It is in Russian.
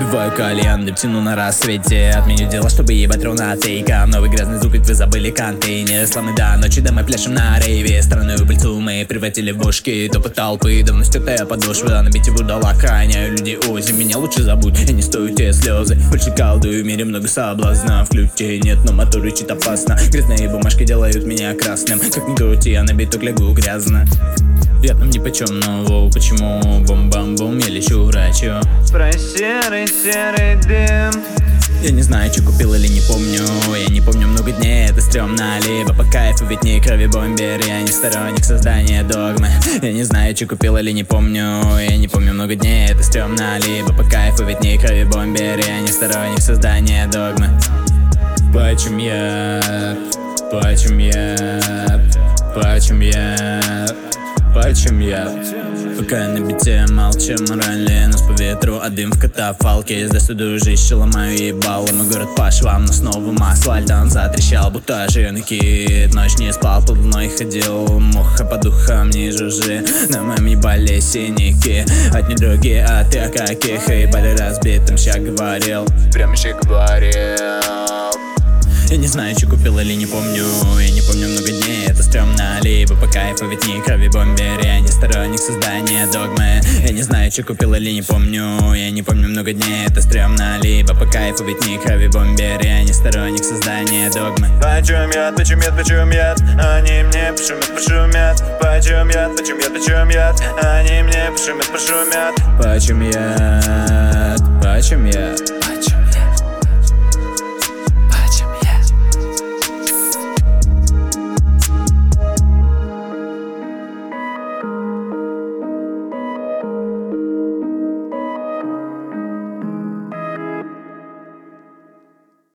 Убиваю кальян, дептину на рассвете. Отменю дела, чтобы ебать ровно тейка. Новый грязный звук, ведь вы забыли контейнер. Славный до ночи, да мы пляшем на рейве. Странную пыльцу мы превратили в бошки. Топот толпы, давно стертая подошва. На бите вурдала охраняю люди ози. Меня лучше забудь, и не стоят те слезы. Больше колдую, в мире много соблазна. В ключе нет, но мотор рычит опасно. Грязные бумажки делают меня красным. Как ни крути, я на биток лягу грязно. Я там нипочем, но почему бум-бам-бум, я лечу врачу. Про серый дым. Я не знаю, что купил или не помню. Я не помню много дней, это стрёмно. Либо по кайфу, ведь не крови бомбер. Я не сторонник создания догмы. Я не знаю, что купил или не помню. Я не помню много дней, это стрёмно. Либо по кайфу, ведь не крови бомбер. Я не сторонник создания догмы. Почем я? Почем я? Почем я? Почем я? Пока на бите молча морали. Нос по ветру, а дым в катафалке. Здесь дружище, ломаю ебало. Мой город по швам, но с новым асфальтом затрещал, будто жирный кит. Ночь не спал, под луной ходил. Муха по духам не жужжи. На моем ебале синяки. Одни другие, а ты о каких? Ебали разбитым, ща говорил. Прям ща говорил. Я не знаю, что купил или не помню. Я не помню много дней, это стрёмно. Либо по кайфу, ведь не крови бомбер. Я не сторонник создания догмы. Я не знаю, что купил или не помню. Я не помню много дней, это стрёмно. Либо по кайфу, ведь не крови бомбер. Я не сторонник создания догмы. Почем яд, почем яд, почем яд? Они мне пошумят, пошумят. Почем яд, почем яд, почем яд? Они мне пошумят, пошумят. Почем яд, почем яд?